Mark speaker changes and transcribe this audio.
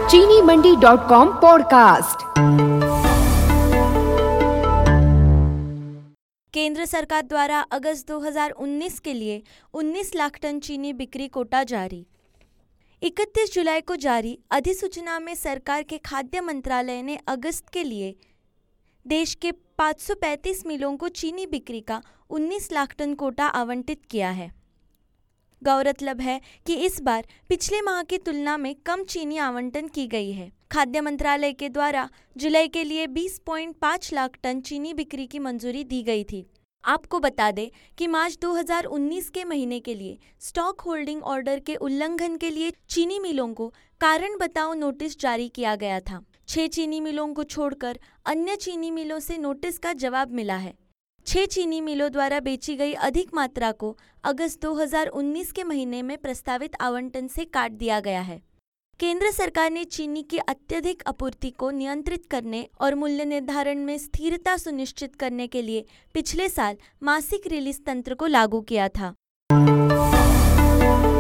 Speaker 1: चीनी मंडी.com पॉडकास्ट।
Speaker 2: केंद्र सरकार द्वारा अगस्त 2019 के लिए 19 लाख टन चीनी बिक्री कोटा जारी। 31 जुलाई को जारी अधिसूचना में सरकार के खाद्य मंत्रालय ने अगस्त के लिए देश के 535 मिलों को चीनी बिक्री का 19 लाख टन कोटा आवंटित किया है। गौरतलब है कि इस बार पिछले माह की तुलना में कम चीनी आवंटन की गई है। खाद्य मंत्रालय के द्वारा जुलाई के लिए 20.5 लाख टन चीनी बिक्री की मंजूरी दी गई थी। आपको बता दें कि मार्च 2019 के महीने के लिए स्टॉक होल्डिंग ऑर्डर के उल्लंघन के लिए चीनी मिलों को कारण बताओ नोटिस जारी किया गया था। 6 चीनी मिलों को छोड़कर अन्य चीनी मिलों से नोटिस का जवाब मिला है। 6 चीनी मिलों द्वारा बेची गई अधिक मात्रा को अगस्त 2019 के महीने में प्रस्तावित आवंटन से काट दिया गया है। केंद्र सरकार ने चीनी की अत्यधिक आपूर्ति को नियंत्रित करने और मूल्य निर्धारण में स्थिरता सुनिश्चित करने के लिए पिछले साल मासिक रिलीज तंत्र को लागू किया था।